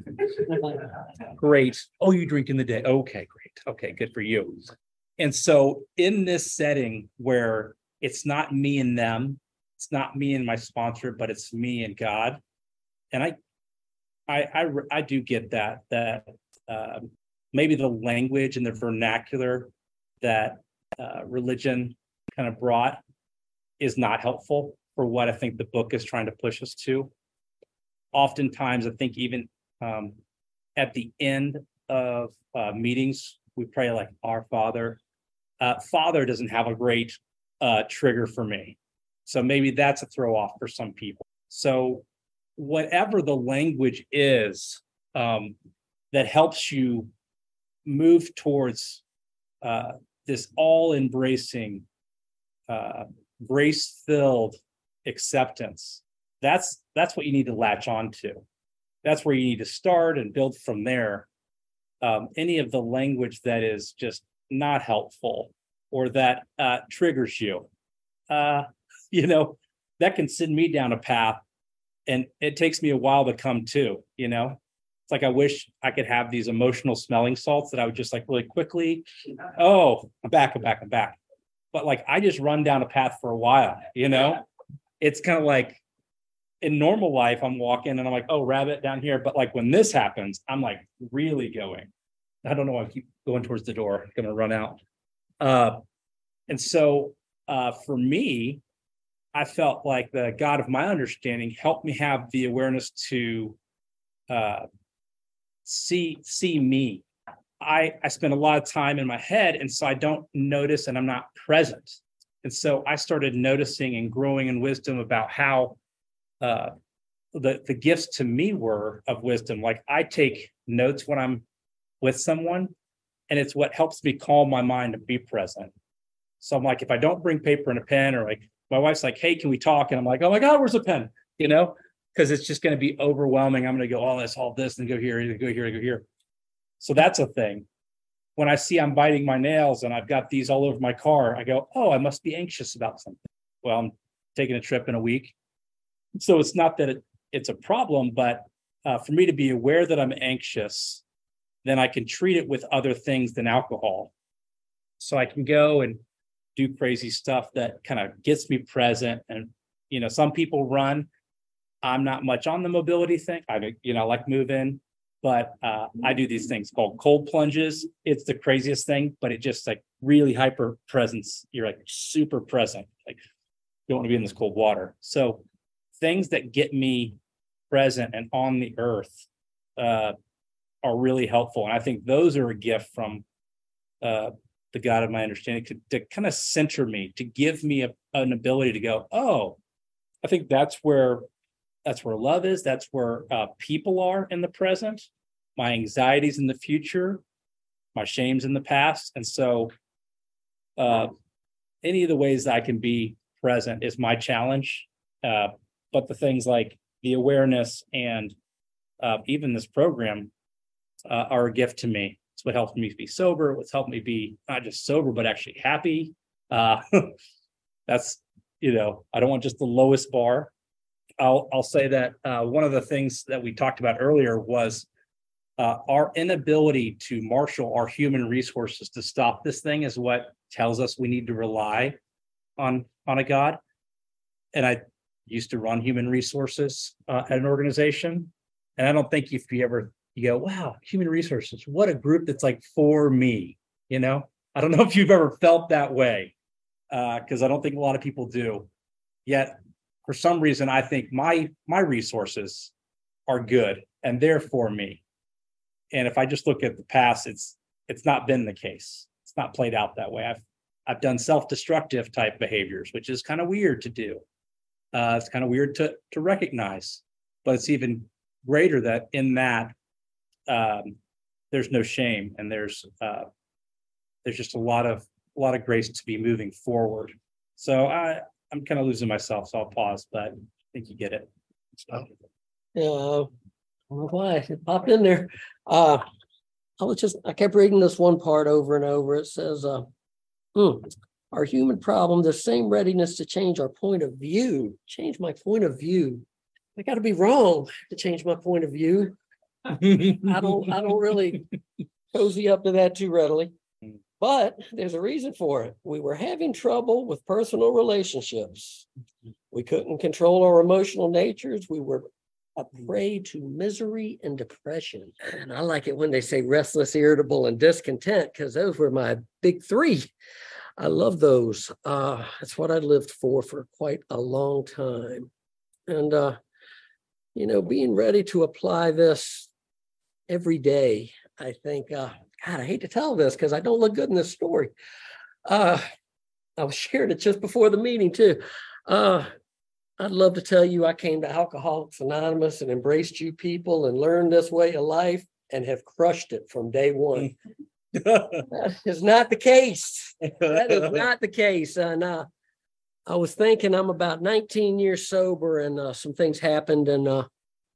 Great. Oh, you drink in the day. Okay, great. Okay, good for you. And so in this setting where it's not me and them, it's not me and my sponsor, but it's me and God. And I, I, I, I do get that, that uh, maybe the language and the vernacular that uh, religion kind of brought is not helpful for what I think the book is trying to push us to. Oftentimes, I think even um, at the end of uh, meetings, we pray like our Father. Uh, Father doesn't have a great uh, trigger for me. So maybe that's a throw off for some people. So whatever the language is um, that helps you move towards uh, this all embracing, uh, grace filled acceptance. That's that's what you need to latch on to. That's where you need to start and build from there. Um, any of the language that is just not helpful or that uh, triggers you, uh, you know, that can send me down a path, and it takes me a while to come to. You know, it's like I wish I could have these emotional smelling salts that I would just like really quickly. Oh, I'm back, I'm back, I'm back. But like I just run down a path for a while. You know, it's kind of like. In normal life, I'm walking and I'm like, oh, rabbit down here. But like when this happens, I'm like really going. I don't know why I keep going towards the door. I'm going to run out. Uh, and so uh, for me, I felt like the God of my understanding helped me have the awareness to uh, see see me. I, I spend a lot of time in my head, and so I don't notice and I'm not present. And so I started noticing and growing in wisdom about how Uh, the, the gifts to me were of wisdom. Like I take notes when I'm with someone, and it's what helps me calm my mind to be present. So I'm like, if I don't bring paper and a pen, or like my wife's like, hey, can we talk? And I'm like, oh my God, where's a pen? You know, because it's just going to be overwhelming. I'm going to go all this, all this, and go here, and go here, and go here. So that's a thing. When I see I'm biting my nails and I've got these all over my car, I go, oh, I must be anxious about something. Well, I'm taking a trip in a week. So it's not that it, it's a problem, but uh, for me to be aware that I'm anxious, then I can treat it with other things than alcohol. So I can go and do crazy stuff that kind of gets me present. And, you know, some people run. I'm not much on the mobility thing. I, you know, like moving, but uh, I do these things called cold plunges. It's the craziest thing, but it just like really hyper presence. You're like super present. Like you don't want to be in this cold water. So things that get me present and on the earth uh, are really helpful. And I think those are a gift from uh, the God of my understanding to, to kind of center me, to give me a, an ability to go, oh, I think that's where that's where love is. That's where uh, people are in the present, my anxieties in the future, my shames in the past. And so uh, any of the ways that I can be present is my challenge. Uh, But the things like the awareness and uh, even this program uh, are a gift to me. It's what helps me be sober. What's helped me be not just sober, but actually happy. Uh, that's, you know, I don't want just the lowest bar. I'll I'll say that uh, one of the things that we talked about earlier was uh, our inability to marshal our human resources to stop this thing is what tells us we need to rely on on a God. And I used to run human resources uh, at an organization. And I don't think if you ever, you go, wow, human resources, what a group that's like for me, you know? I don't know if you've ever felt that way, because uh, I don't think a lot of people do. Yet, for some reason, I think my my resources are good and they're for me. And if I just look at the past, it's it's not been the case. It's not played out that way. I've I've done self-destructive type behaviors, which is kind of weird to do. Uh, it's kind of weird to to recognize, but it's even greater that in that um, there's no shame and there's, uh, there's just a lot of, a lot of grace to be moving forward. So I, I'm kind of losing myself, so I'll pause, but I think you get it. Yeah, I don't know why it popped in there. Uh, I was just, I kept reading this one part over and over. It says, uh, hmm, our human problem, the same readiness to change our point of view, change my point of view. I got to be wrong to change my point of view. I don't, I don't really cozy up to that too readily, but there's a reason for it. We were having trouble with personal relationships. We couldn't control our emotional natures. We were a prey to misery and depression. And I like it when they say restless, irritable, and discontent, because those were my big three. I love those. Uh, that's what I lived for for quite a long time. And, uh, you know, being ready to apply this every day, I think, uh, God, I hate to tell this because I don't look good in this story. Uh, I shared it just before the meeting too. Uh, I'd love to tell you I came to Alcoholics Anonymous and embraced you people and learned this way of life and have crushed it from day one. That is not the case. That is not the case. And uh, I was thinking I'm about nineteen years sober and uh, some things happened and uh,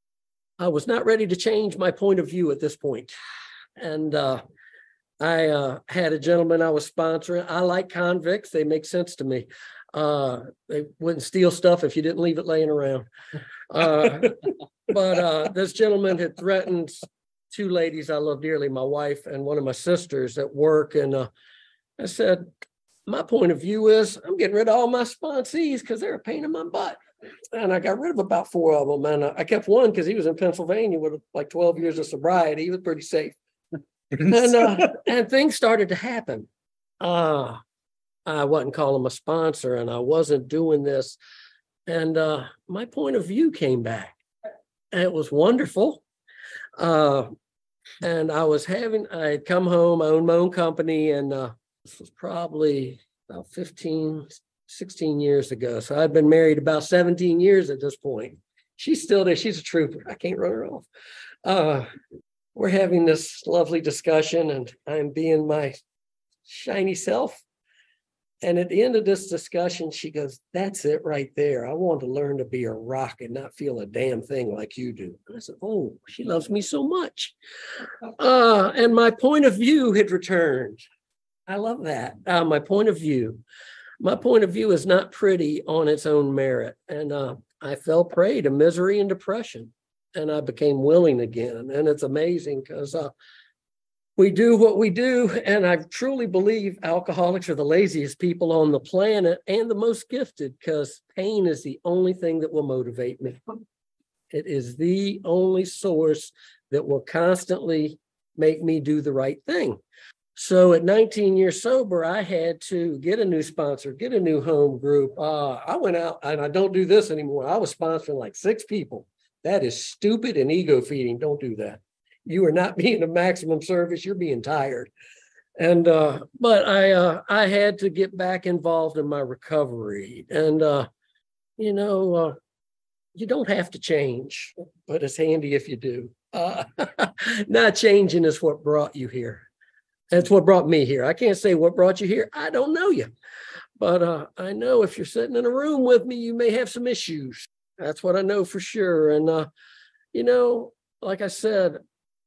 I was not ready to change my point of view at this point. And uh, I uh, had a gentleman I was sponsoring. I like convicts. They make sense to me. Uh, they wouldn't steal stuff if you didn't leave it laying around. Uh, but uh, this gentleman had threatened two ladies I love dearly, my wife and one of my sisters at work. And uh, I said, my point of view is I'm getting rid of all my sponsees because they're a pain in my butt. And I got rid of about four of them. And uh, I kept one because he was in Pennsylvania with like twelve years of sobriety. He was pretty safe. and, uh, and things started to happen. Uh, I wasn't calling him a sponsor and I wasn't doing this. And uh, my point of view came back. And it was wonderful. Uh, and I was having, I had come home, I owned my own company, and uh, this was probably about fifteen, sixteen years ago. So I'd been married about seventeen years at this point. She's still there. She's a trooper. I can't run her off. Uh, we're having this lovely discussion and I'm being my shiny self. And at the end of this discussion, she goes, that's it right there. I want to learn to be a rock and not feel a damn thing like you do. And I said, oh, she loves me so much. Uh, and my point of view had returned. I love that. Uh, my point of view. My point of view is not pretty on its own merit. And uh, I fell prey to misery and depression. And I became willing again. And it's amazing because uh, we do what we do, and I truly believe alcoholics are the laziest people on the planet and the most gifted because pain is the only thing that will motivate me. It is the only source that will constantly make me do the right thing. So at nineteen years sober, I had to get a new sponsor, get a new home group. Uh, I went out, and I don't do this anymore. I was sponsoring like six people. That is stupid and ego feeding. Don't do that. You are not being of maximum service. You're being tired. And, uh, but I, uh, I had to get back involved in my recovery. And, uh, you know, uh, you don't have to change, but it's handy if you do. Uh, not changing is what brought you here. That's what brought me here. I can't say what brought you here. I don't know you, but, uh, I know if you're sitting in a room with me, you may have some issues. That's what I know for sure. And, uh, you know, like I said,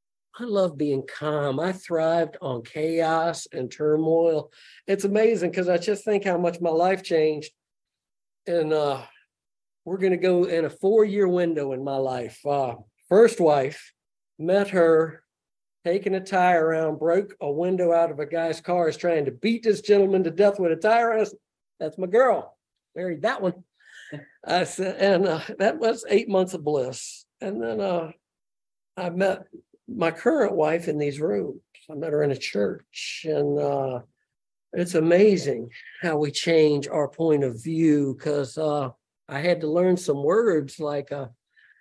I love being calm. I thrived on chaos and turmoil. It's amazing because I just think how much my life changed. And uh, we're going to go in a four-year window in my life. Uh, first wife, met her, taking a tire around, broke a window out of a guy's car, is trying to beat this gentleman to death with a tire. I said, that's my girl. Married that one. I said, and uh, that was eight months of bliss. And then uh, I met my current wife in these rooms. I met her in a church, and uh, it's amazing how we change our point of view because uh, I had to learn some words like, uh,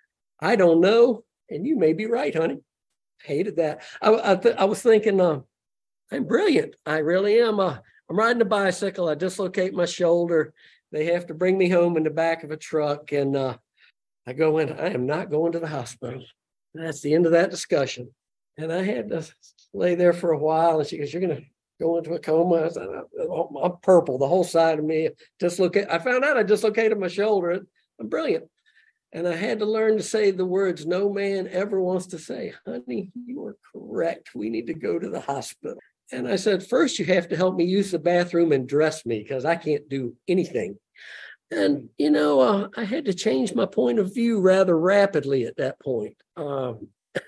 I don't know, and you may be right, honey. Hated that. I, I, th- I was thinking, uh, I'm brilliant. I really am. Uh, I'm riding a bicycle. I dislocate my shoulder. They have to bring me home in the back of a truck, and uh, I go in. I am not going to the hospital. That's the end of that discussion. And I had to lay there for a while and she goes, you're gonna go into a coma. I said, I'm purple, the whole side of me. Dislocate. I found out I dislocated my shoulder. I'm brilliant. And I had to learn to say the words no man ever wants to say. Honey, you are correct. We need to go to the hospital. And I said, first, you have to help me use the bathroom and dress me because I can't do anything. And, you know, uh, I had to change my point of view rather rapidly at that point. Um,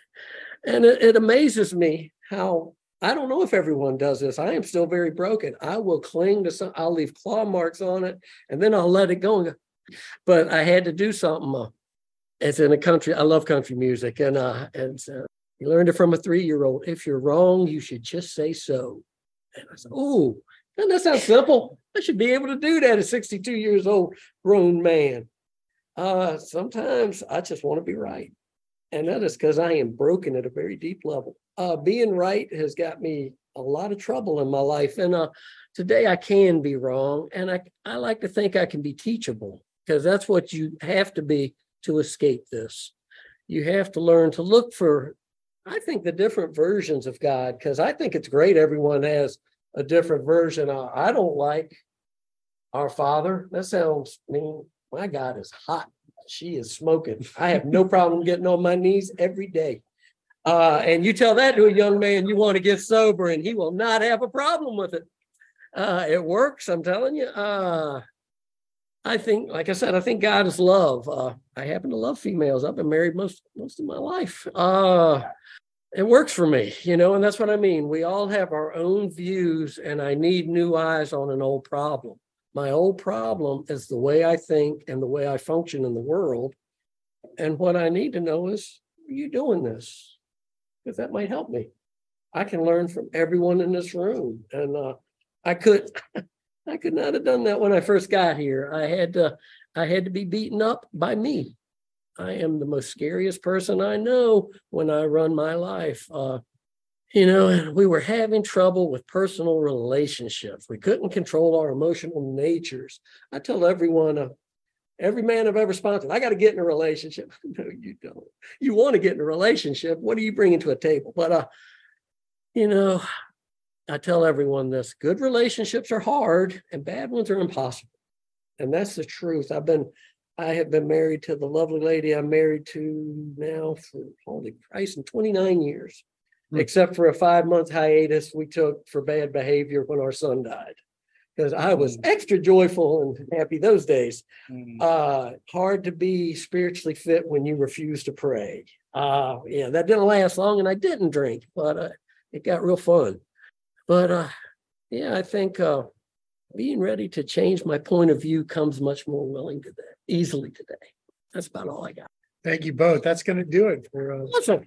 and it, it amazes me how, I don't know if everyone does this. I am still very broken. I will cling to some, I'll leave claw marks on it, and then I'll let it go and go. But I had to do something. Uh, it's in a country. I love country music, and uh, and uh, you learned it from a three-year-old. If you're wrong, you should just say so. And I said, "Oh, doesn't that sound simple? I should be able to do that at sixty-two years old, grown man." Uh, sometimes I just want to be right, and that is because I am broken at a very deep level. Uh, being right has got me a lot of trouble in my life, and uh, today I can be wrong, and I I like to think I can be teachable. Because that's what you have to be to escape this. You have to learn to look for, I think, the different versions of God, because I think it's great everyone has a different version. Uh, I don't like our Father. That sounds mean. My God is hot. She is smoking. I have no problem getting on my knees every day. Uh, and you tell that to a young man you want to get sober, and he will not have a problem with it. Uh, it works, I'm telling you. Uh, I think, like I said, I think God is love. Uh, I happen to love females. I've been married most most of my life. Uh, it works for me, you know, and that's what I mean. We all have our own views, and I need new eyes on an old problem. My old problem is the way I think and the way I function in the world. And what I need to know is, are you doing this? Because that might help me. I can learn from everyone in this room. And uh, I could... I could not have done that when I first got here. I had to, I had to be beaten up by me. I am the most scariest person I know when I run my life. Uh, you know, and we were having trouble with personal relationships. We couldn't control our emotional natures. I tell everyone, uh, every man I've ever sponsored, I got to get in a relationship. No, you don't. You want to get in a relationship. What are you bringing to a table? But, uh, you know, I tell everyone this: good relationships are hard and bad ones are impossible. And that's the truth. I've been, I have been married to the lovely lady I'm married to now for, holy Christ, in twenty-nine years, mm. except for a five month hiatus we took for bad behavior when our son died. Because I was mm. extra joyful and happy those days. Mm. Uh, hard to be spiritually fit when you refuse to pray. Uh, yeah, that didn't last long, and I didn't drink, but uh, it got real fun. But uh, yeah, I think uh, being ready to change my point of view comes much more willing today, easily today. That's about all I got. Thank you both. That's going to do it for us. Awesome.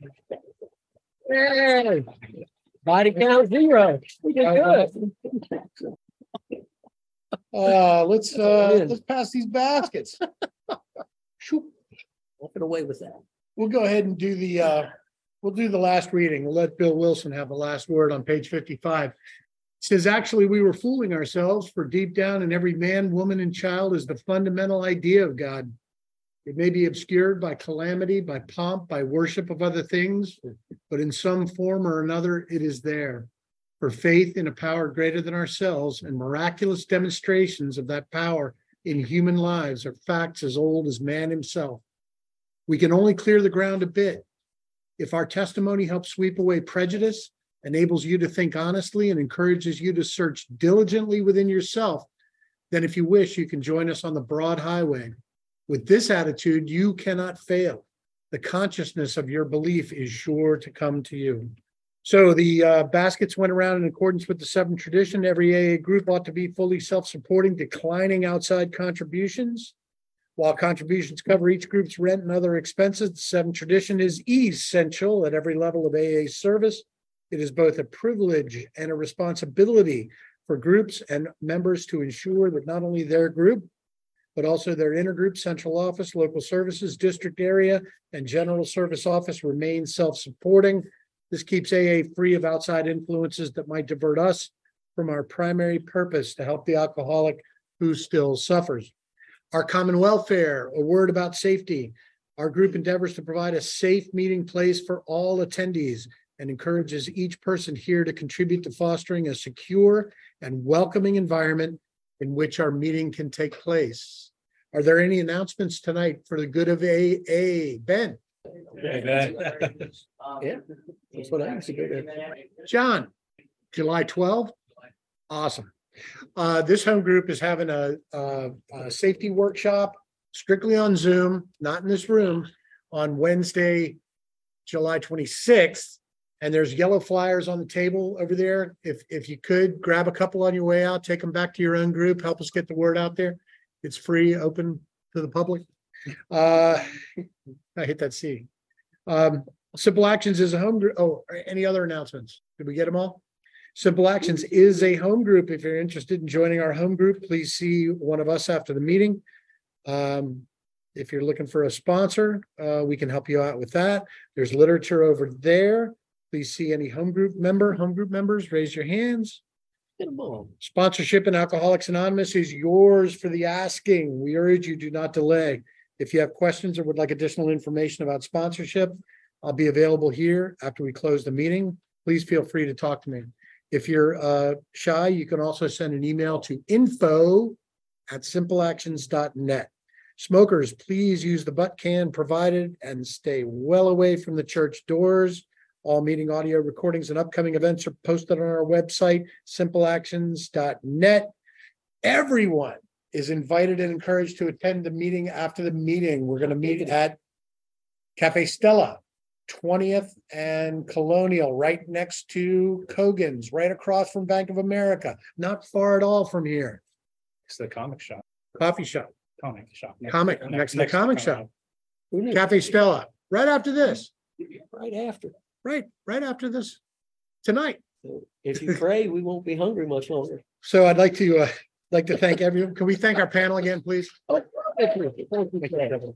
Hey, body count zero. We did good. Uh, let's uh, let's pass these baskets. Walking away with that. We'll go ahead and do the. Uh, We'll do the last reading. We'll let Bill Wilson have the last word on page fifty-five. It says, actually, we were fooling ourselves, for deep down in every man, woman, and child is the fundamental idea of God. It may be obscured by calamity, by pomp, by worship of other things, but in some form or another, it is there. For faith in a power greater than ourselves and miraculous demonstrations of that power in human lives are facts as old as man himself. We can only clear the ground a bit. If our testimony helps sweep away prejudice, enables you to think honestly, and encourages you to search diligently within yourself, then if you wish, you can join us on the broad highway. With this attitude, you cannot fail. The consciousness of your belief is sure to come to you. So the uh, baskets went around in accordance with the seventh tradition. Every A A group ought to be fully self-supporting, declining outside contributions. While contributions cover each group's rent and other expenses, the seventh tradition is essential at every level of A A service. It is both a privilege and a responsibility for groups and members to ensure that not only their group, but also their intergroup, central office, local services, district area, and general service office remain self-supporting. This keeps A A free of outside influences that might divert us from our primary purpose to help the alcoholic who still suffers. Our common welfare, a word about safety. Our group endeavors to provide a safe meeting place for all attendees. and encourages each person here to contribute to fostering a secure and welcoming environment in which our meeting can take place. Are there any announcements tonight for the good of A A? Ben? Yeah, that's what I used to go to. John? July twelfth? Awesome. Uh, this home group is having a, a, a safety workshop strictly on Zoom, not in this room, on Wednesday, July twenty-sixth. And there's yellow flyers on the table over there. If, if you could grab a couple on your way out, take them back to your own group, help us get the word out there. It's free, open to the public. Uh, I hit that C. Um, Simple Actions is a home group. Oh, any other announcements? Did we get them all? Simple Actions is a home group. If you're interested in joining our home group, please see one of us after the meeting. Um, if you're looking for a sponsor, uh, we can help you out with that. There's literature over there. Please see any home group member, home group members, raise your hands. Get 'em all. Sponsorship in Alcoholics Anonymous is yours for the asking. We urge you, do not delay. If you have questions or would like additional information about sponsorship, I'll be available here after we close the meeting. Please feel free to talk to me. If you're uh, shy, you can also send an email to info at simple actions dot net. Smokers, please use the butt can provided and stay well away from the church doors. All meeting audio recordings and upcoming events are posted on our website, simple actions dot net. Everyone is invited and encouraged to attend the meeting after the meeting. We're going to meet at Cafe Stella, twentieth and Colonial, right next to Kogan's, right across from Bank of America, not far at all from here. It's the comic shop, Coffee shop, comic shop. comic, next to the comic shop, Who knew? Cafe Stella, right after this, Right after. right, right after this tonight. If you pray, we won't be hungry much longer. So I'd like to, uh, like to thank everyone. Can we thank our panel again, please? Oh, thank you. Thank you, Kevin.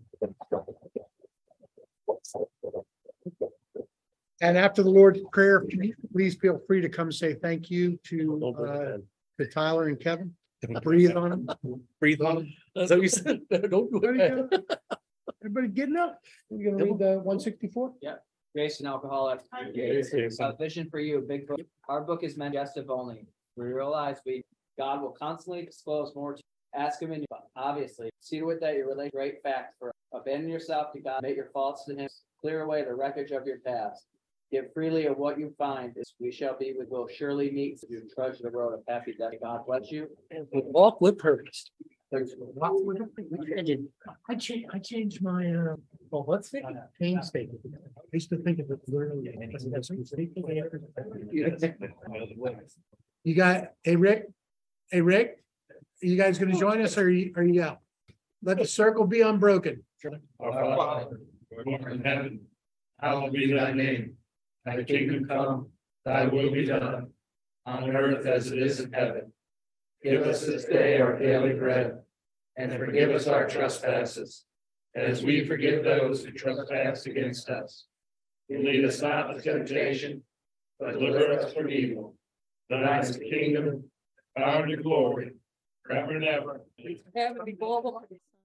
And after the Lord's Prayer, please feel free to come say thank you to, Don't bring it uh, in. to Tyler and Kevin. Breathe on them. Breathe on. That's that what you said? Don't do it. Everybody getting up? We're gonna read the one sixty-four? Jason Alcoholic. A vision for you, big book. Our book is meant suggestive only. We realize we, God will constantly disclose more to you. Ask him in your, obviously, see to it that you relate great facts for abandon yourself to God, make your faults to him, clear away the wreckage of your past. Give freely of what you find, as we shall be, we will surely meet as you trudge the road of happy death. God bless you. And we walk with purpose. I changed, I changed my, uh, well, what's it? Pain statement. I used to think of it literally. You got, hey, Rick? Hey, Rick? Are you guys gonna join us or are you, are you out? Let the circle be unbroken. Our Father, who art in heaven, hallowed be thy name. Thy kingdom come, thy will be done, on earth as it is in heaven. Give us this day our daily bread, and forgive us our trespasses, as we forgive those who trespass against us. And lead us not into temptation, but deliver us from evil. Thine is the kingdom, power, and glory, forever and ever. Have it before.